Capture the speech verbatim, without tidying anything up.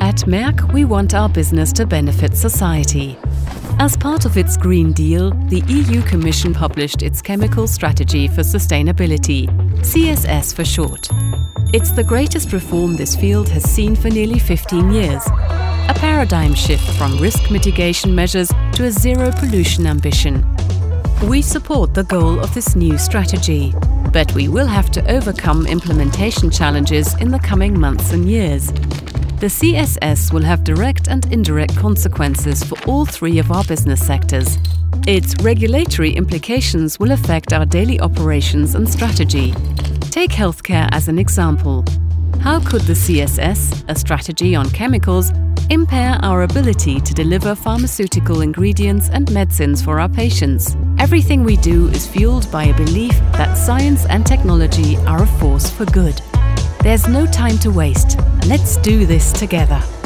At Merck, we want our business to benefit society. As part of its Green Deal, the E U Commission published its Chemical Strategy for Sustainability, C S S for short. It's the greatest reform this field has seen for nearly fifteen years. A paradigm shift from risk mitigation measures to a zero pollution ambition. We support the goal of this new strategy, but we will have to overcome implementation challenges in the coming months and years. The C S S will have direct and indirect consequences for all three of our business sectors. Its regulatory implications will affect our daily operations and strategy. Take healthcare as an example. How could the C S S, a strategy on chemicals, impair our ability to deliver pharmaceutical ingredients and medicines for our patients? Everything we do is fueled by a belief that science and technology are a force for good. There's no time to waste. Let's do this together.